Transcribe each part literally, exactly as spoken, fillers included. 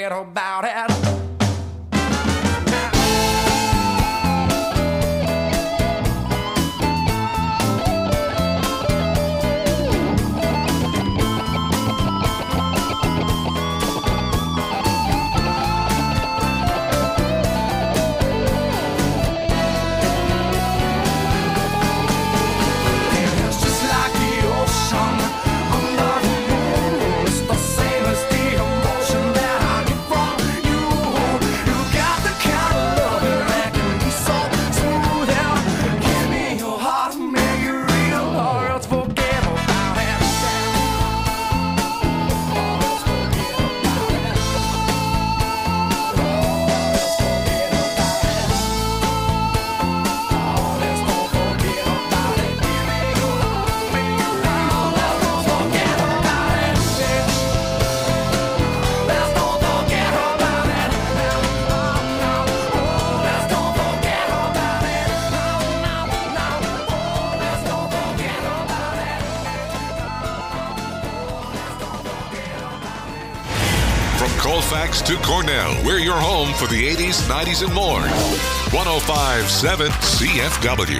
forget about it. Colfax to Cornell, we're your home for the eighties, nineties, and more. one oh five point seven C F W.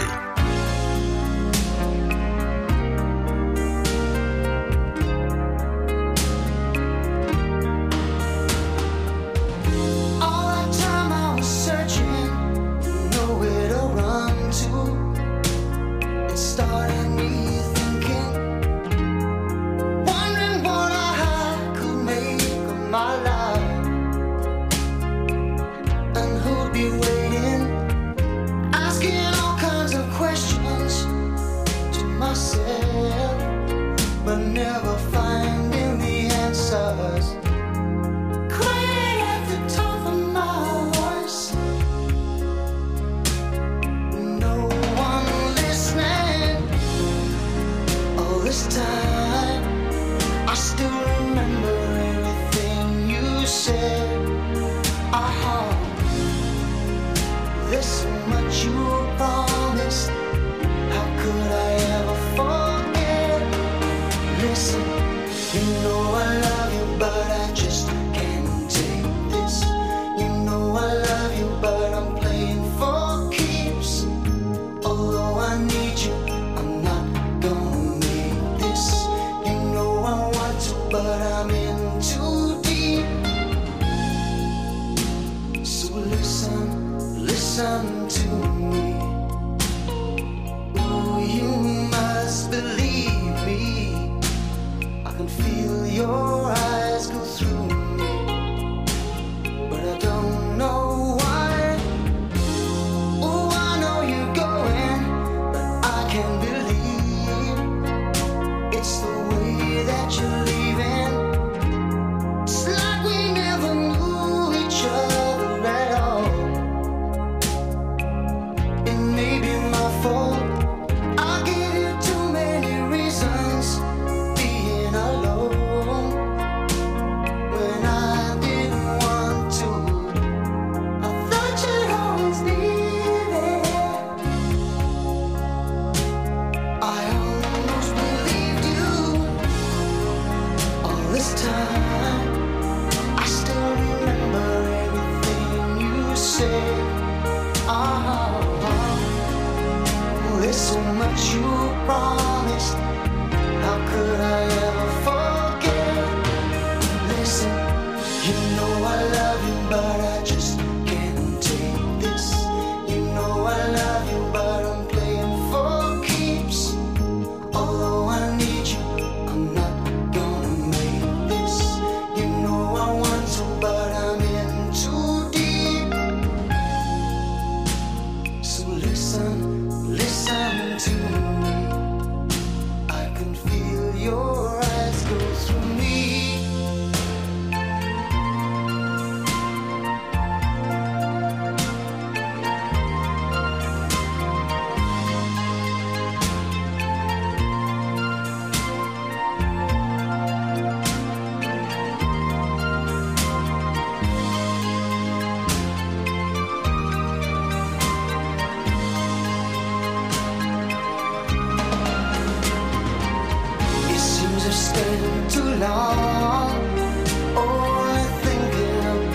Too long, only thinking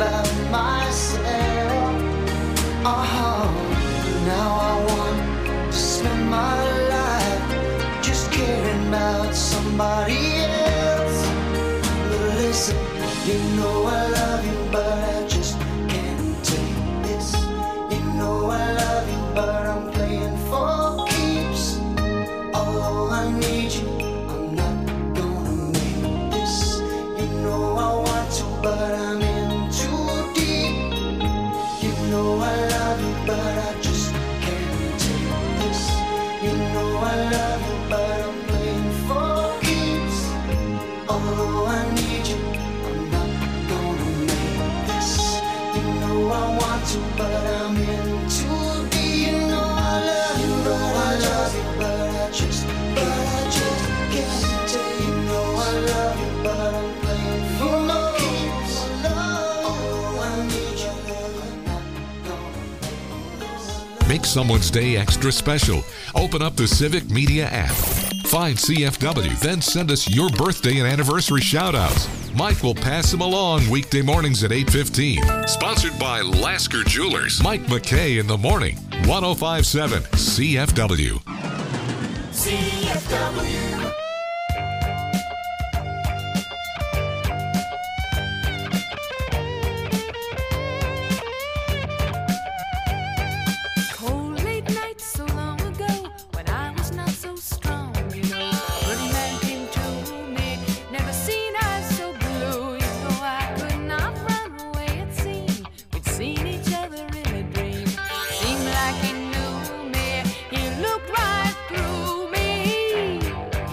You know I love you, but I just can't take this. You know I love you, but I'm playing for keeps. Although I need you, I'm not gonna make this. You know I want to, but I'm in too deep. You know I love you, but I just can't take this. You know I love you, but I'm playing for keeps. Although I need you, I'm not gonna make this. You know I want to, but I'm in too deep. You know I love you, but I love you, but I just, but I just can't take. You know I love you, but I'm playing for keeps. Although I need you, I'm not gonna make this. Make someone's day extra special. Open up the Civic Media app. Find C F W, then send us your birthday and anniversary shout-outs. Mike will pass them along weekday mornings at eight fifteen. Sponsored by Lasker Jewelers. Mike McKay in the morning. one oh five point seven C F W. C F W. Cold late nights so long ago when I was not so strong, you know. Pretty man came to me, never seen eyes so blue. You know I could not run away, it seemed. We'd seen each other in a dream. Seemed like he knew me, he looked right through me.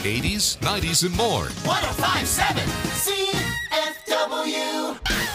eighties, nineties, and more. one oh five point seven C F W.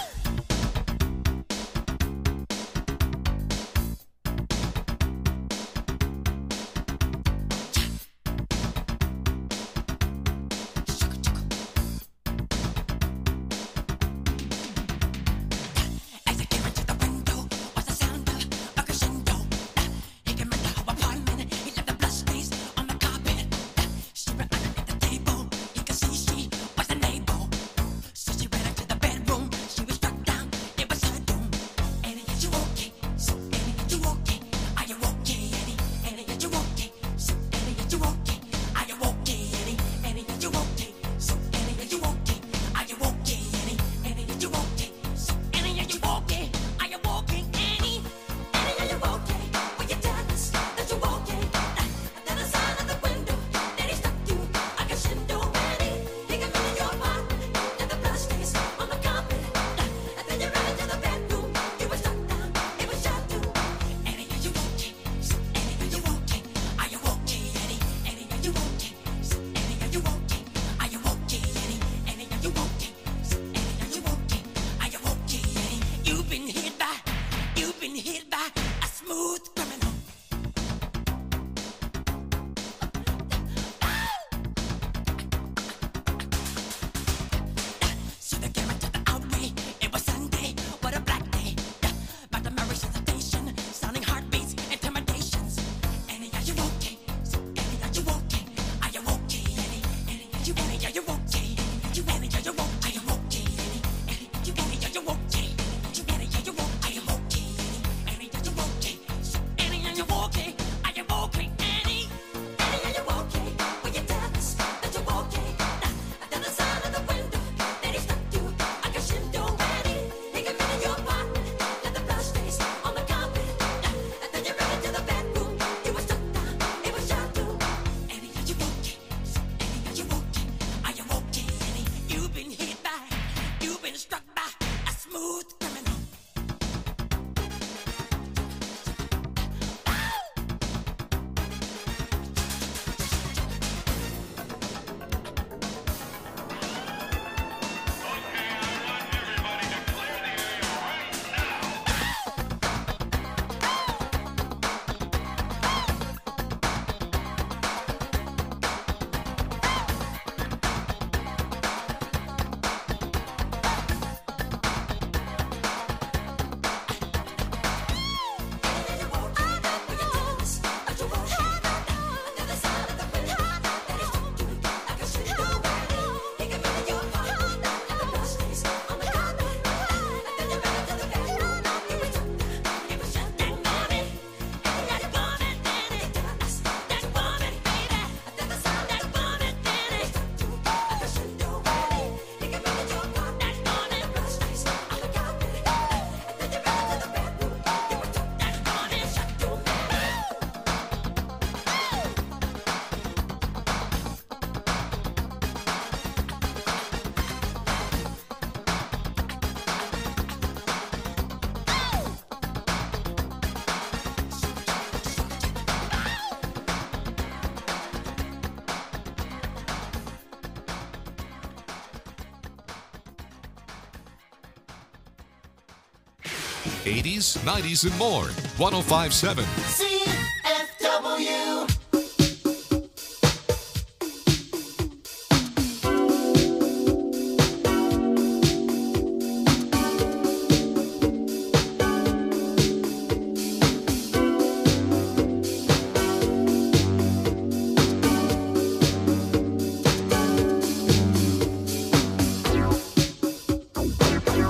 eighties, nineties, and more. one oh five point seven C F W.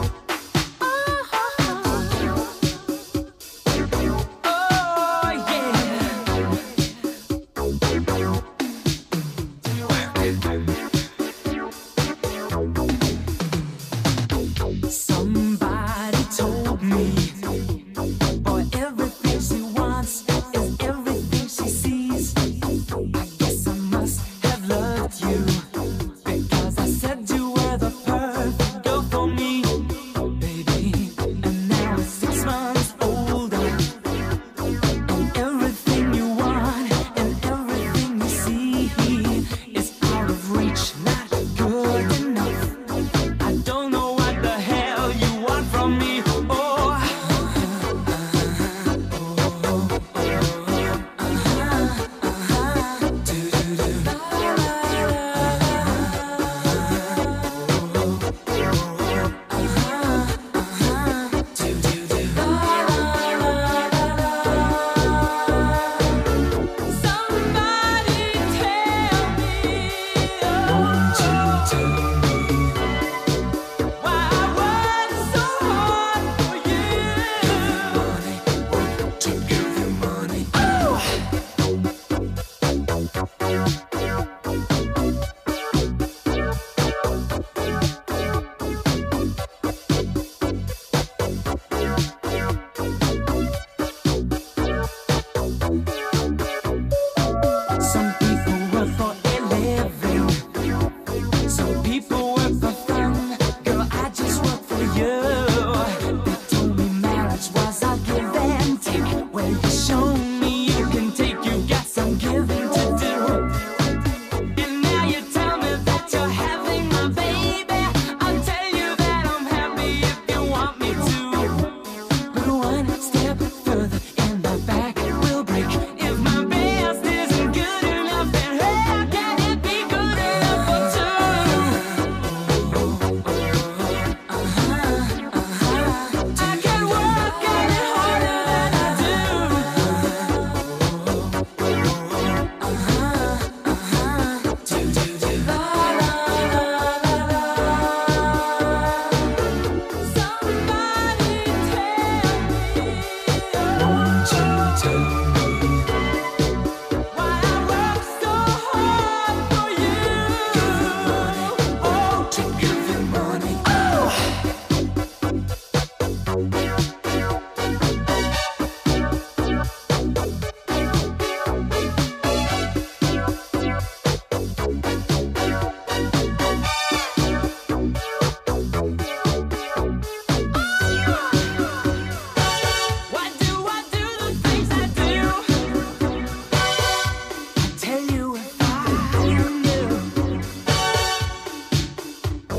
Oh, yeah.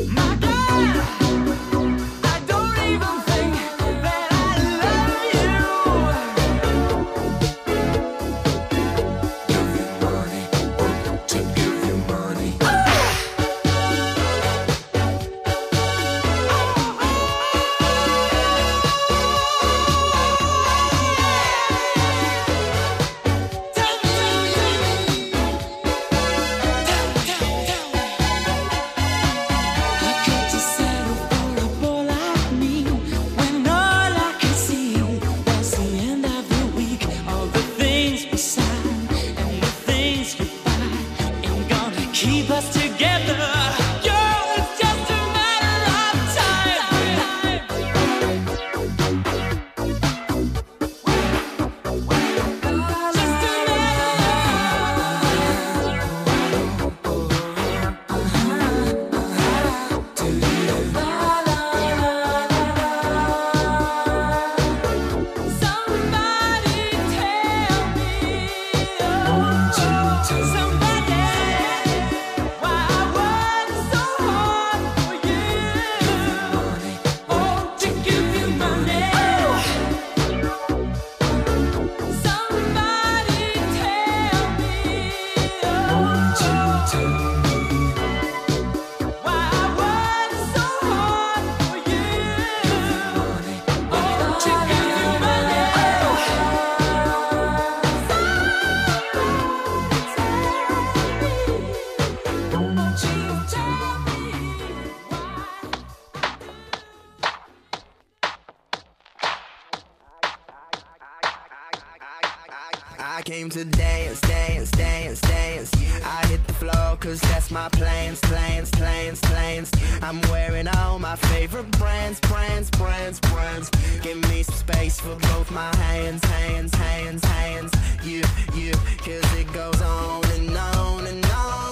I came to dance, dance, dance, dance. I hit the floor cause that's my plans, plans, plans, plans. I'm wearing all my favorite brands, brands, brands, brands. Give me some space for both my hands, hands, hands, hands. You, you, cause it goes on and on and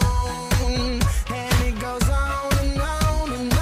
on. And it goes on and on and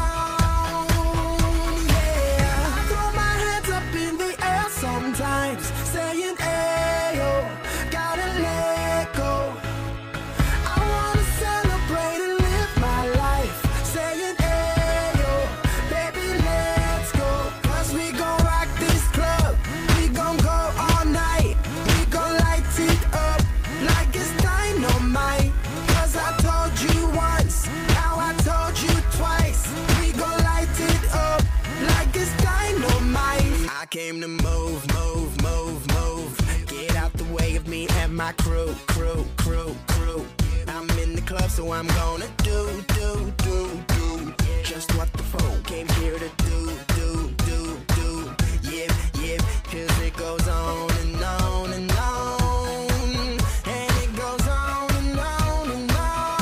on. Yeah, throw my hands up in the air sometimes, saying ayo, gotta let go. I wanna celebrate and live my life, saying ayo, baby let's go. Cause we gon' rock this club, we gon' go all night. We gon' light it up like it's dynamite. Cause I told you once, now I told you twice. We gon' light it up like it's dynamite. I came to move, move, move, move. Get out the way of me and my crew, crew, crew, crew. I'm in the club, so I'm gonna do, do, do, do just what the folk came here to do, do, do, do. Yep, yep, cause it goes on and on and on. And it goes on and on and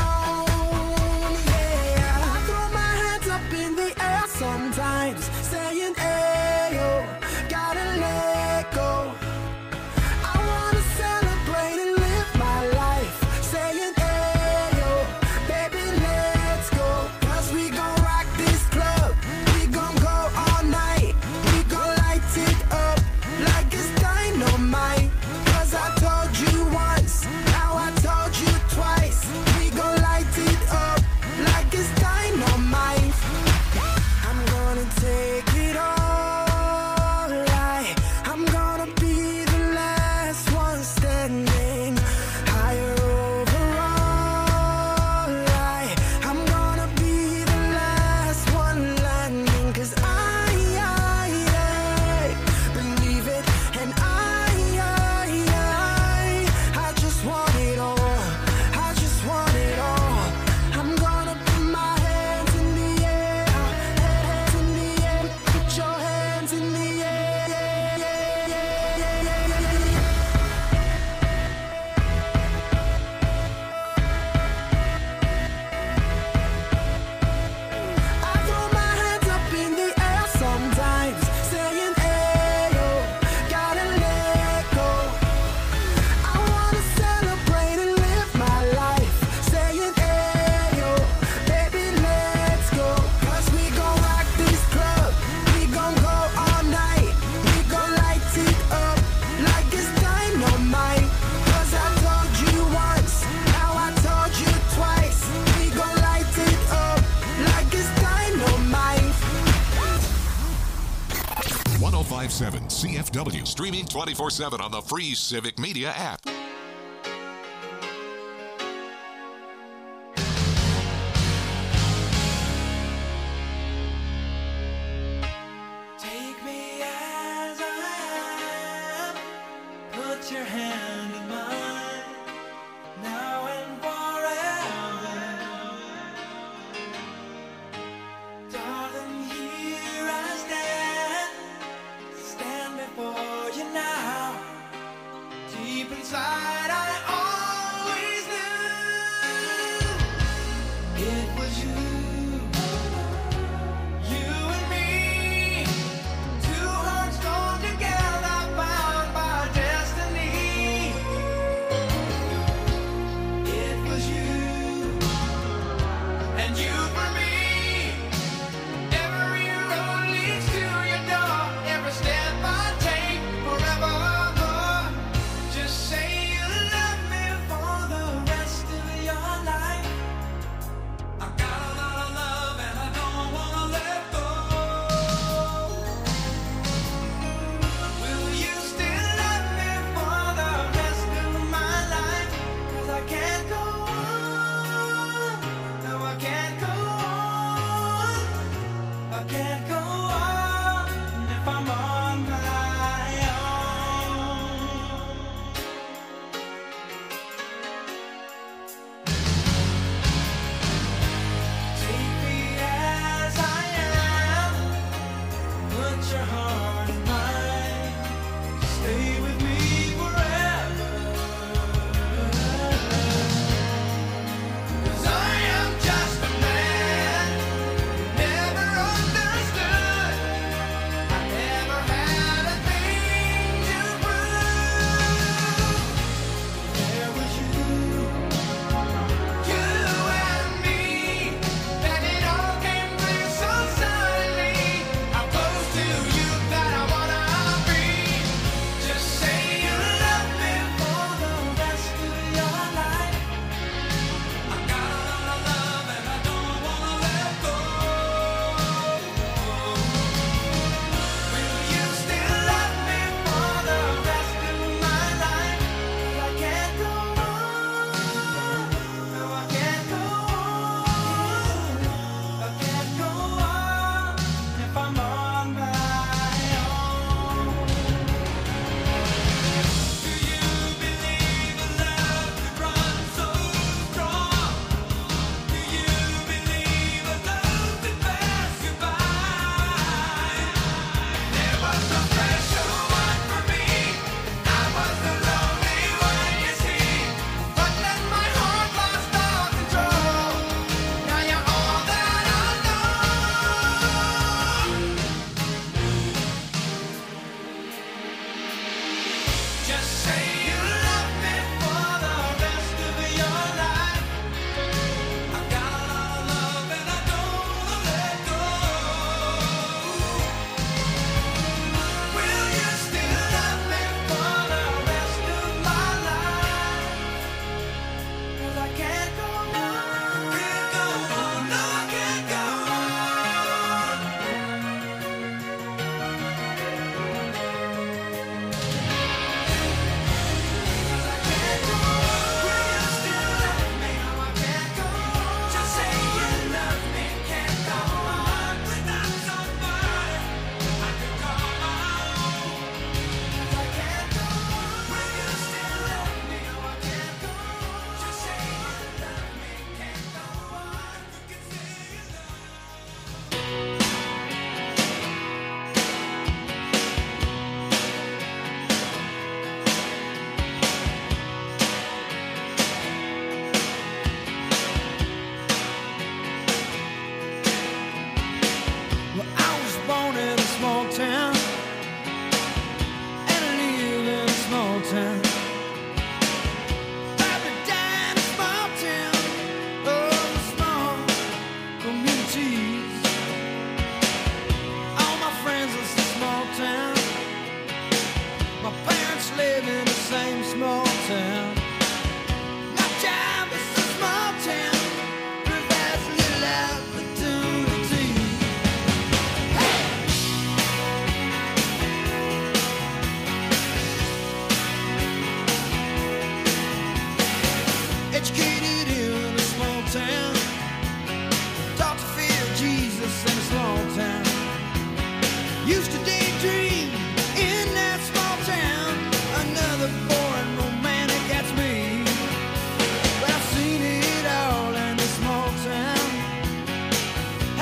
on. Yeah, I throw my hands up in the air sometimes, saying ayo, gotta let go. I wanna celebrate and live my life, saying ayo, baby let's go. five seven C F W. Streaming twenty-four seven on the free Civic Media app. Take me as I am. Put your hand in mine. Now and forever. Darling, here I stand. Stand before you now. Deep inside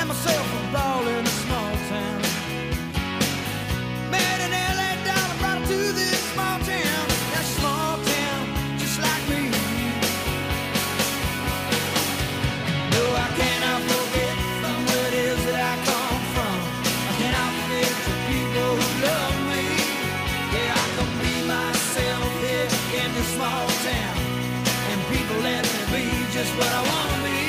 Had myself a ball in a small town. Met an L A dollar, brought her to this small town. That small town, just like me. No, I cannot forget from where it is that I come from. I cannot forget the people who love me. Yeah, I can be myself here in this small town, and people let me be just what I want to be.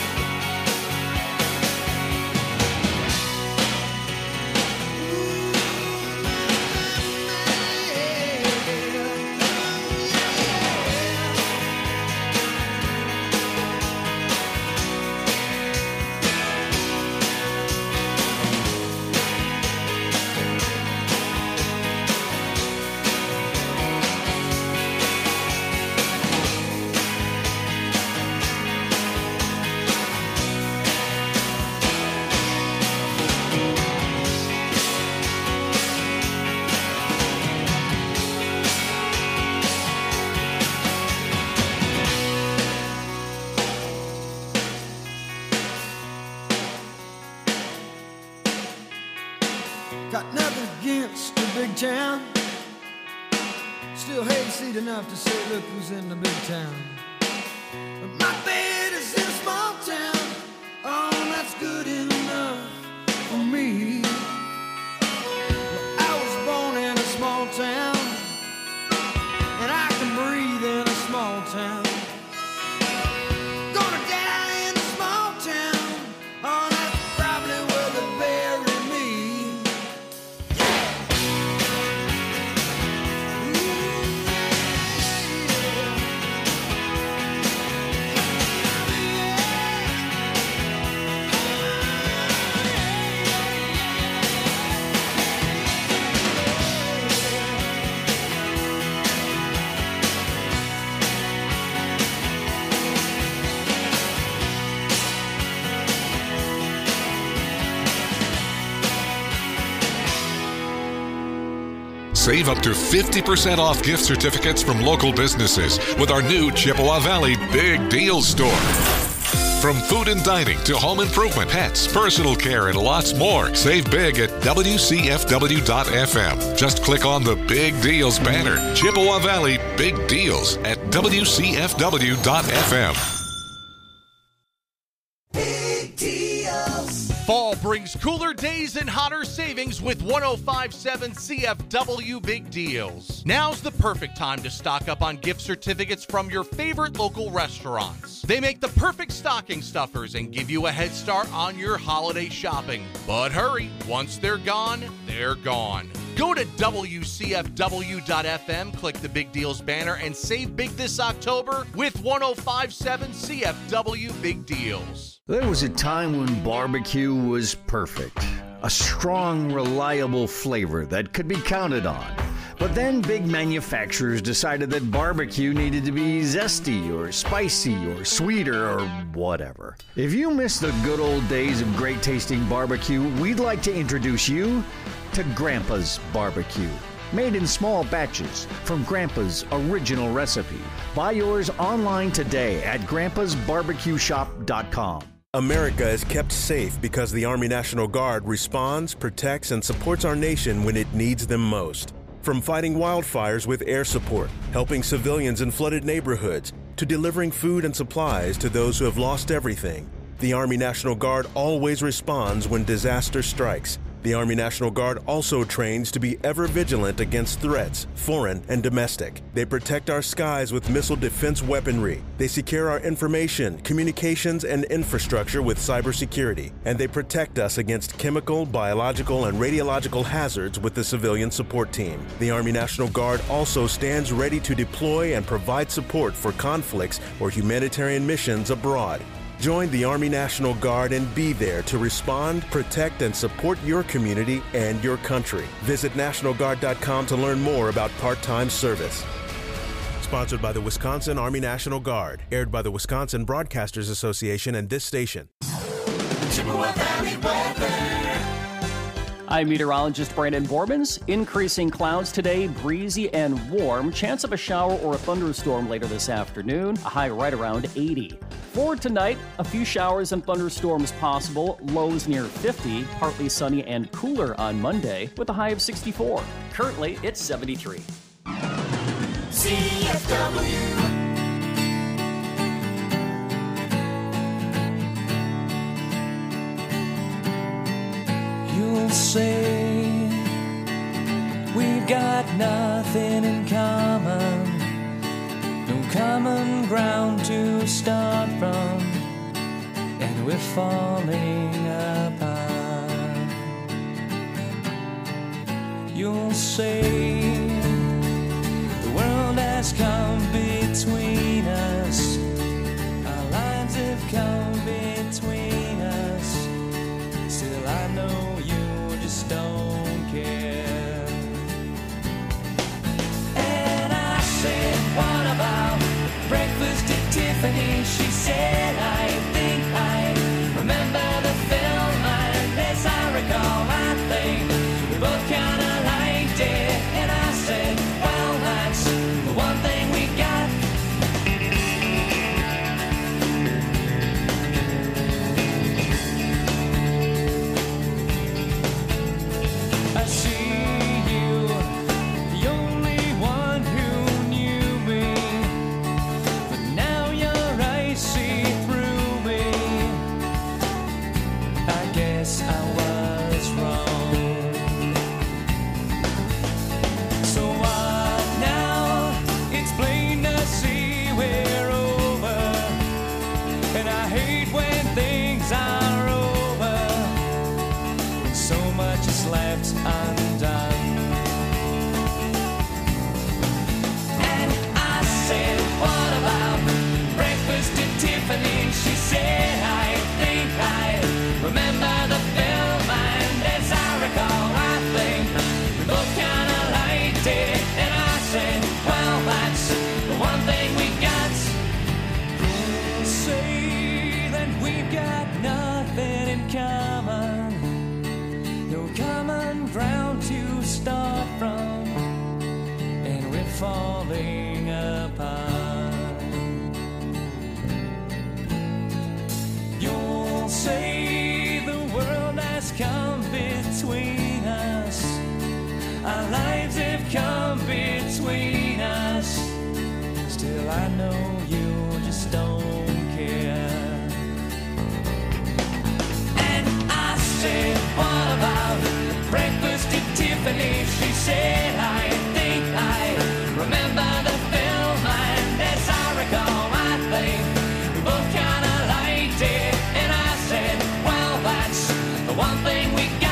Got nothing against the big town. Still hayseed enough to say, look who's in the big town. But my bed is in a small town. Oh, that's good enough for me. Well, I was born in a small town, and I can breathe in a small town. Gonna die in a small town. Oh, that's probably where they bury me. Save up to fifty percent off gift certificates from local businesses with our new Chippewa Valley Big Deals store. From food and dining to home improvement, pets, personal care, and lots more. Save big at W C F W dot F M. Just click on the Big Deals banner. Chippewa Valley Big Deals at W C F W dot F M. Fall brings cooler days and hotter savings with one oh five point seven C F W Big Deals. Now's the perfect time to stock up on gift certificates from your favorite local restaurants. They make the perfect stocking stuffers and give you a head start on your holiday shopping. But hurry, once they're gone, they're gone. Go to W C F W dot F M, click the Big Deals banner, and save big this October with one oh five point seven C F W Big Deals. There was a time when barbecue was perfect. A strong, reliable flavor that could be counted on. But then big manufacturers decided that barbecue needed to be zesty or spicy or sweeter or whatever. If you miss the good old days of great tasting barbecue, we'd like to introduce you to Grandpa's Barbecue. Made in small batches from Grandpa's original recipe. Buy yours online today at grandpas barbecue shop dot com. America is kept safe because the Army National Guard responds, protects, and supports our nation when it needs them most. From fighting wildfires with air support, helping civilians in flooded neighborhoods, to delivering food and supplies to those who have lost everything, the Army National Guard always responds when disaster strikes. The Army National Guard also trains to be ever vigilant against threats, foreign and domestic. They protect our skies with missile defense weaponry. They secure our information, communications, and infrastructure with cybersecurity. And they protect us against chemical, biological, and radiological hazards with the civilian support team. The Army National Guard also stands ready to deploy and provide support for conflicts or humanitarian missions abroad. Join the Army National Guard and be there to respond, protect, and support your community and your country. Visit National Guard dot com to learn more about part-time service. Sponsored by the Wisconsin Army National Guard. Aired by the Wisconsin Broadcasters Association and this station. Chippewa Valley weather. I'm meteorologist Brandon Borbans. Increasing clouds today, breezy and warm. Chance of a shower or a thunderstorm later this afternoon. A high right around eighty. For tonight, a few showers and thunderstorms possible, lows near fifty, partly sunny and cooler on Monday, with a high of sixty-four. Currently, it's seventy-three. C F W. You'll say we've got nothing in common, no common ground to start from, and we're falling apart. You'll say the world has come between us, our lines have come between us. Still I know you just don't care. And I said, what about breakfast at Tiffany's? She said, I think I remember the film, and as I recall, I think we both kinda liked it. And I said, well, that's the one thing we got. I see you, the only one who knew me, but now your eyes see through me. I guess I was wrong. So what now? It's plain to see we're over, and I hate when things are over, when so much is left undone. And I said, what about breakfast at Tiffany's? She said, I think I remember the film, and as I recall, I think we both kinda liked it. And I said, well, that's the one thing we got. You'll say that we've got nothing in common, no common ground to start from, and we're falling apart. You'll say the world has come between us, our lives have come between us. Still I know you just don't care. And I said, what about breakfast at Tiffany's? She said, I think I remember the film, and as I recall, I think we both kinda liked it. And I said, well, that's the one thing we got.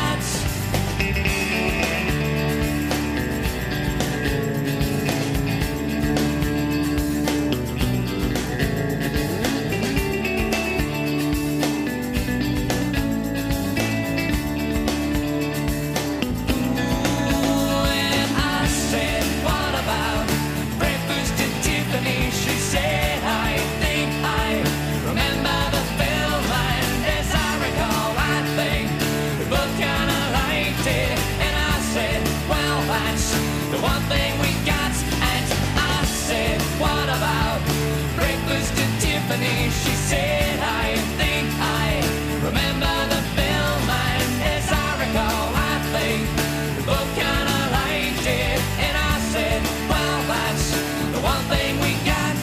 And I said, what about breakfast at Tiffany's? She said, I think I remember the film, and as I recall, I think we both kinda liked it. And I said, well, that's the one thing we got. And I said, what about breakfast at Tiffany's? She said, I think I remember the film, and as I recall, I think we both kinda liked it. And I said, well, that's the one thing we got.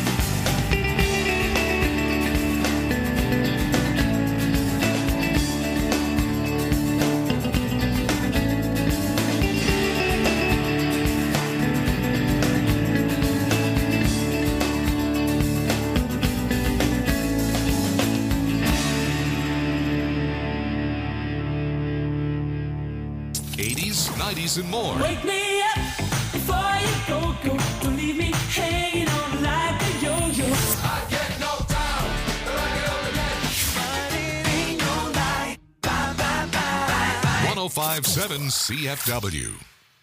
eighties, nineties, and more. Wake me up before you go, go. Don't leave me hanging on like a yo-yo. I get knocked down, but I get up again. But it ain't no lie. Bye, bye, bye, bye. one oh five point seven C F W.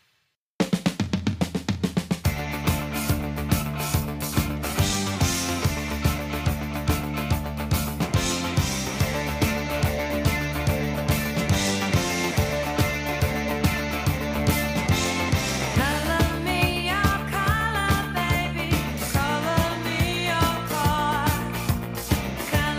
Color me your color, baby. Color me your car.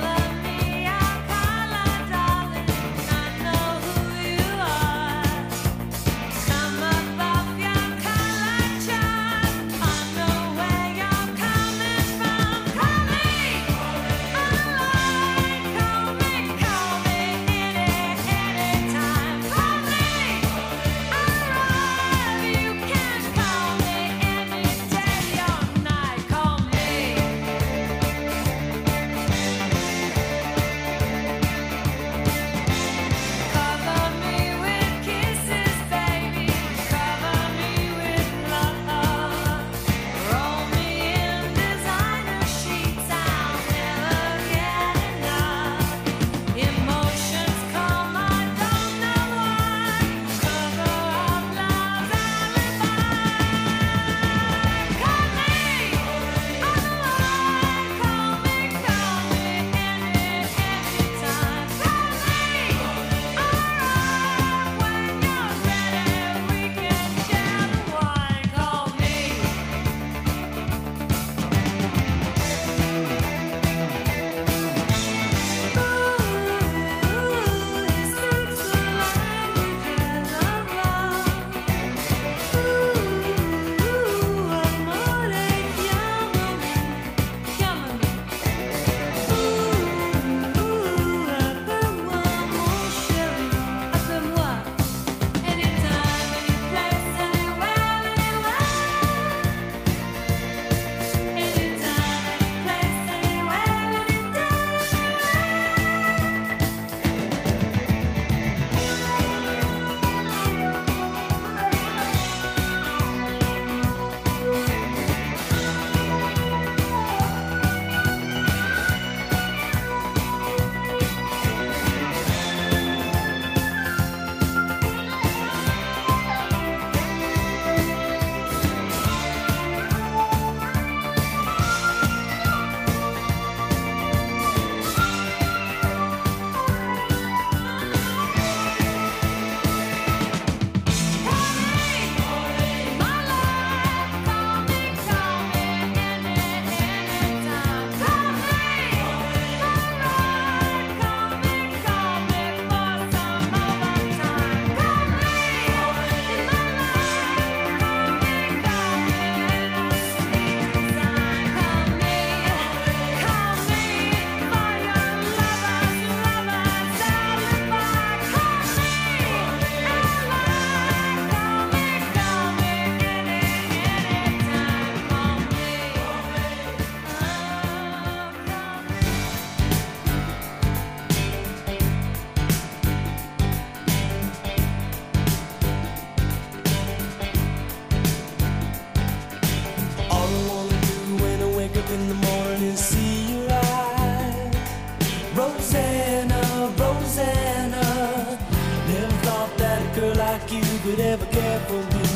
like you could ever care for me,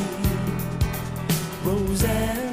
Rosanna.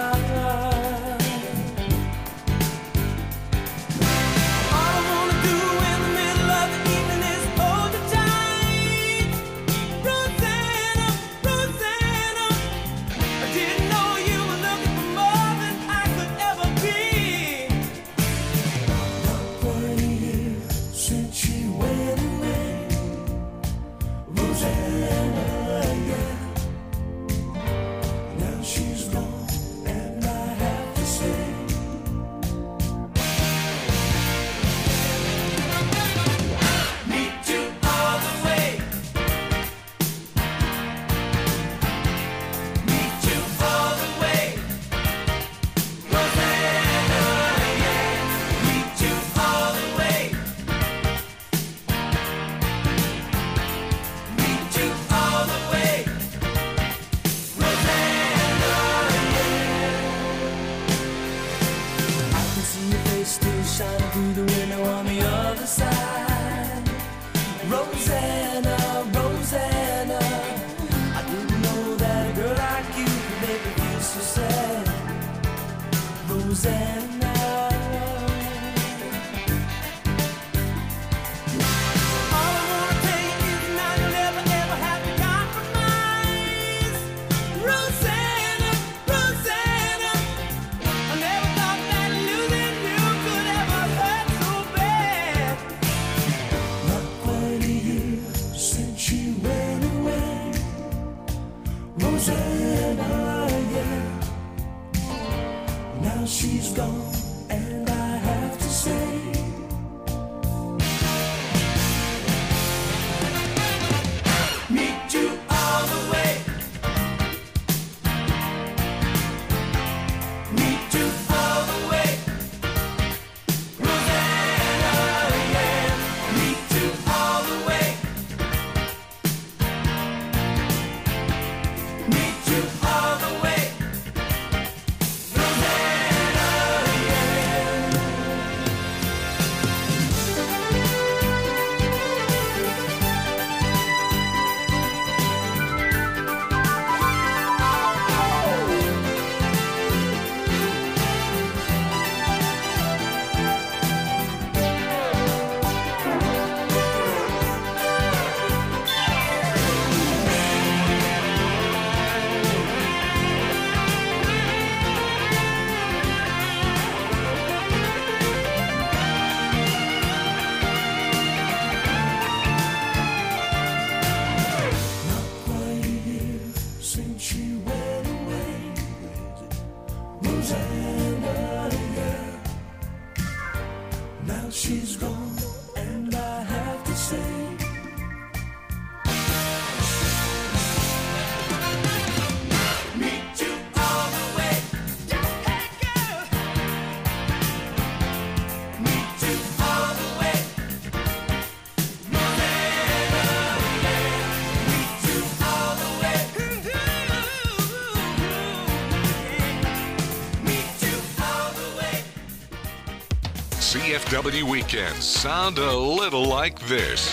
C F W weekends sound a little like this.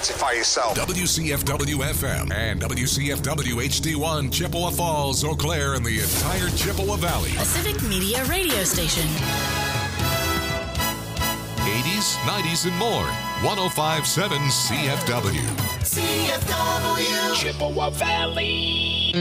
identify yourself. W C F W F M and W C F W H D one, Chippewa Falls, Eau Claire, and the entire Chippewa Valley. A Civic Media radio station. eighties, nineties, and more. one oh five point seven C F W. C F W. Chippewa Valley.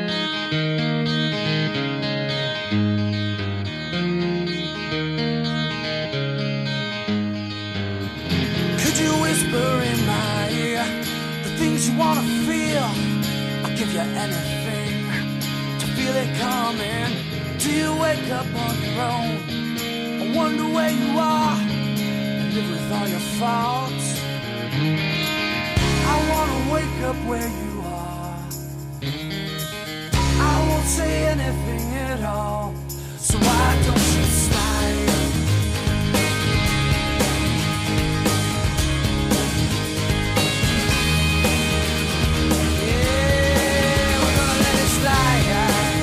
Could you whisper in my ear the things you wanna feel? I'll give you anything to feel it coming. Do you wake up on your own? I wonder where you are and live with all your faults. I wanna wake up where you are. I won't say anything at all. So why don't you slide? Yeah, we're gonna let it slide.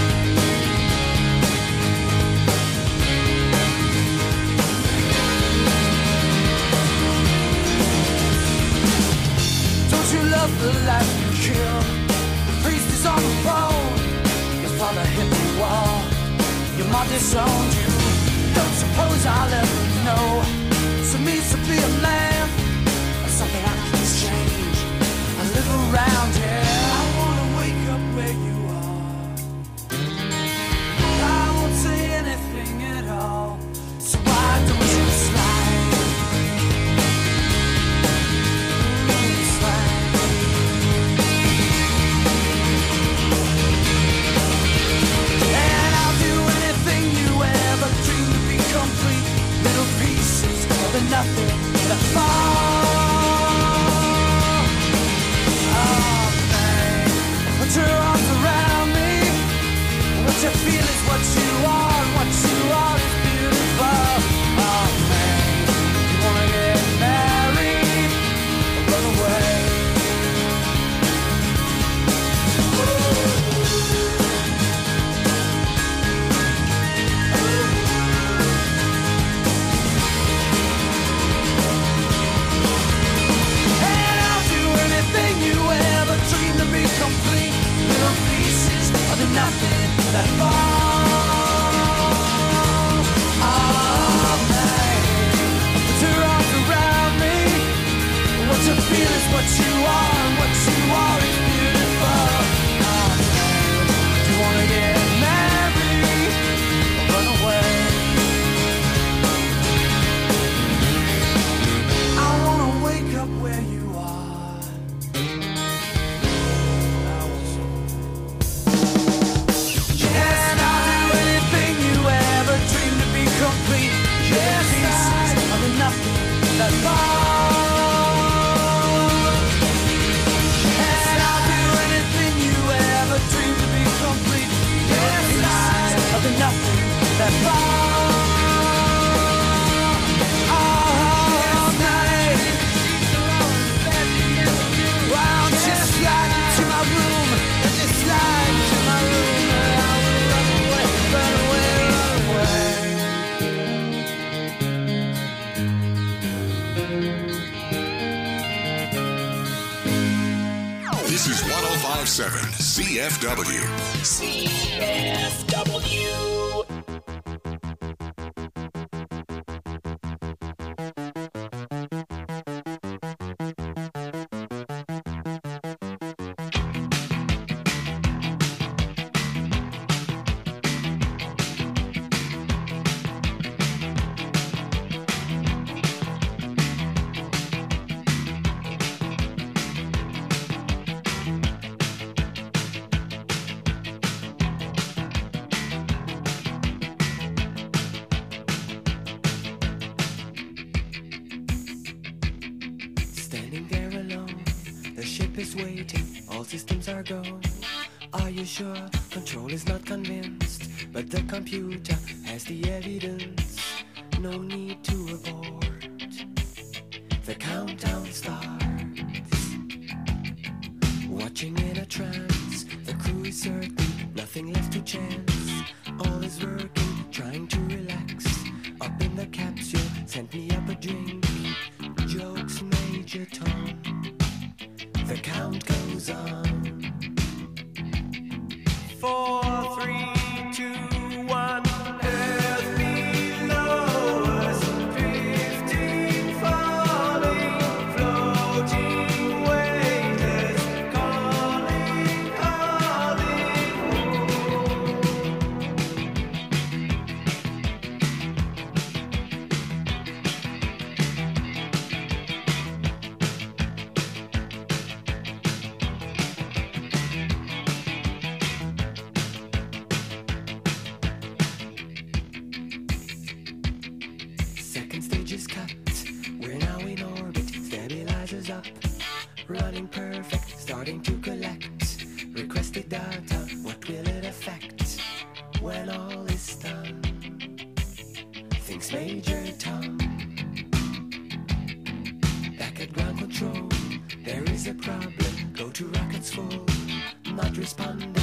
Don't you love the life you kill? The priest is on the phone. Your father hit the wall. Your mom disowned you. Don't suppose I'll ever know. So means to be a man. Something I can change. I live around here. I wanna wake up where you are. I won't say anything at all. So why don't you slide? Mm, slide. And I'll do anything you ever dreamed to be complete. Little pieces of the nothing that fall. Oh man, put your arms around me. What you feel is what you are, and what you are is beautiful. Oh man, you wanna get married or run away? And I'll do anything you ever dreamed to be complete. Little pieces of the nothing that fall. Oh man, put your arms around me. What you feel is what you are, and what you are is beautiful. Oh man, you wanna get married or run away? I wanna wake up where you are. And I'll do anything you ever dreamed to be complete. Yes, pieces of the nothing that fall. And I'll do anything you ever dreamed to be complete. Yes, pieces of the nothing that fall. All night. Why don't you slide into my room? Just slide into my room. I will run away, run away, run away. This is one oh five point seven C F W. C F W. Standing there alone, the ship is waiting, all systems are go. Are you sure? Control is not convinced, but the computer has the evidence. No need to abort. The countdown starts. Watching in a trance, the crew is certain, nothing left to chance. All is working, trying to relax. Up in the capsule, sent me up a drink. Jokes, Major Tom. count goes on. Four, three, two, one. Earth below us, drifting, falling, floating, weightless, calling, calling home. Second stage is cut. We're now in orbit. Stabilizers up. Running perfect. Starting to collect. Requested data. What will it affect when all is done? Thinks Major Tom. Back at ground control. There is a problem. Go to rockets full. Not responding.